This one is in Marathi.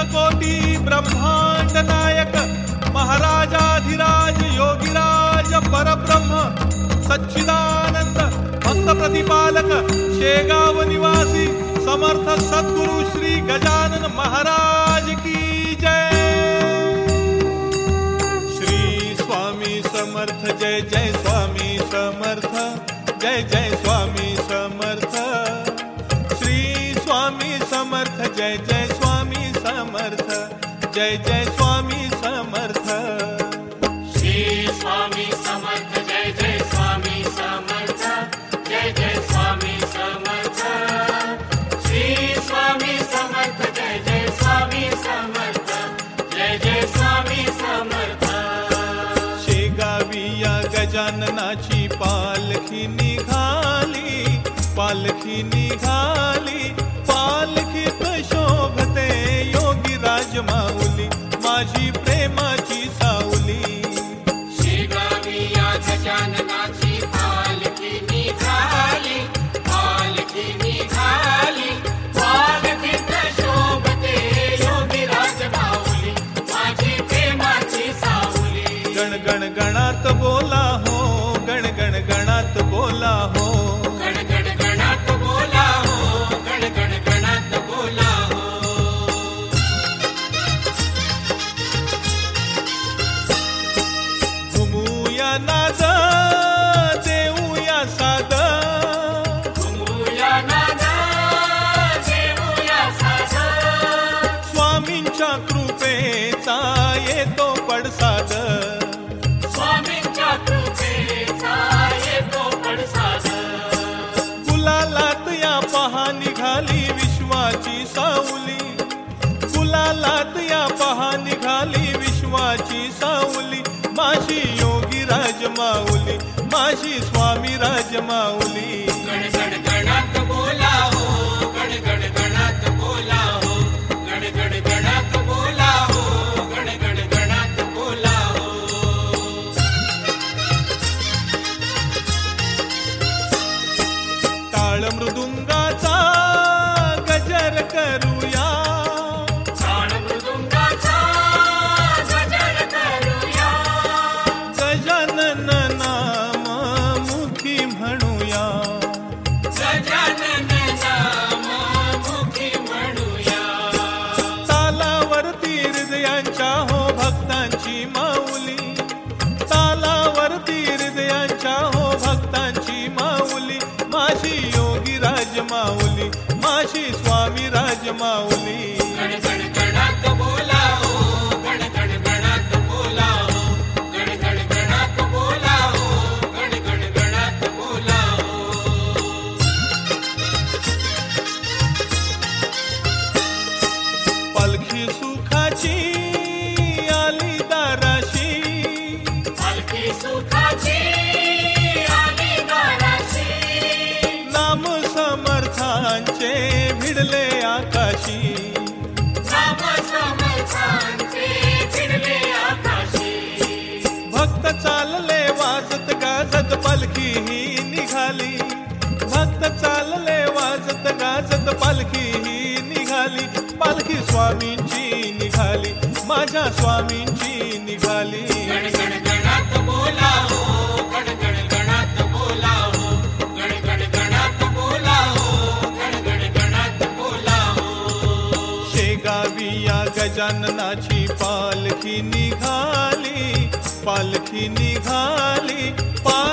कोटी ब्रह्मांड नायक महाराजाधिराज योगिराज परब्रह्म सच्चिदानंद भक्त प्रतिपालक शेगाव निवासी समर्थ सद्गुरु श्री गजानन महाराज की जय। श्री स्वामी समर्थ जय जय स्वामी समर्थ जय जय स्वामी समर्थ। श्री स्वामी समर्थ जय जय स्वामी समर्थ जय जय स्वामी समर्थ। श्री स्वामी समर्थ जय जय स्वामी समर्थ जय जय स्वामी समर्थ। श्री स्वामी समर्थ जय जय स्वामी समर्थ जय जय स्वामी समर्थ। शेगावी या गजाननाची पालखी निघाली पालखी निघाली पालखीत शोभते योगी राज माऊली माझी प्रेमाची सावली। शेगावी या गजाननाची पालखी निघाली पालखी निघाली पालखीत शोभते योगी राज माऊली माझी प्रेमाची सावली। गण गण गणात बोला हो गण गण गणात बोला हो गण गण गणात बोला हो गण गण गणात बोला हो। घुमूया नाद देऊया साद घुमूया नाद देऊया साद। स्वामींच्या कृपेचा येतो पडसाद स्वामींच्या कृपेचा येतो पडसाद। गुलालात या पहा निघाली विश्वाची सावली गुलालात या पहा निघाली विश्वाची सावली माझी योगी राज माऊली माझी स्वामी राज माऊली। गण गण गणात बोला हो गण गण गणात बोला हो गण गण गणात बोला हो गण गण गणात बोला हो। टाळ मृदुंगाचा गजर करूया ताळ मृदुंगाचा गजर करूया गजानन नाम मुखी म्हणूया गजानन नाम मुखी म्हणूया। तालावरती हृदयांच्या हो भक्तांची माऊली तालावरती हृदयांच्या हो भक्तांची माऊली माझी योगी राज माऊली माझी स्वामी राज माऊली। गण गण गणात बोला हो गण गण गणात बोला हो गण गण गणात बोला हो गण गण गणात बोला हो। पालखी सुखाची आली दाराशी पालखी सुखाची आली दाराशी नाम समर्थांचे भिडले आकाशी नाम समर्थांचे भिडले आकाशी। भक्त चालले वाजत गाजत पालखी ही निघाली भक्त चालले वाजत गाजत पालखी ही निघाली पालखी स्वामींची निघाली माझ्या स्वामींची निघाली। गण गण गणात बोला हो गण गण गणात बोला हो गण गण गणात बोला हो गण गण गणात बोला हो। शेगावी या गजाननाची पालखी निघाली पालखी निघाली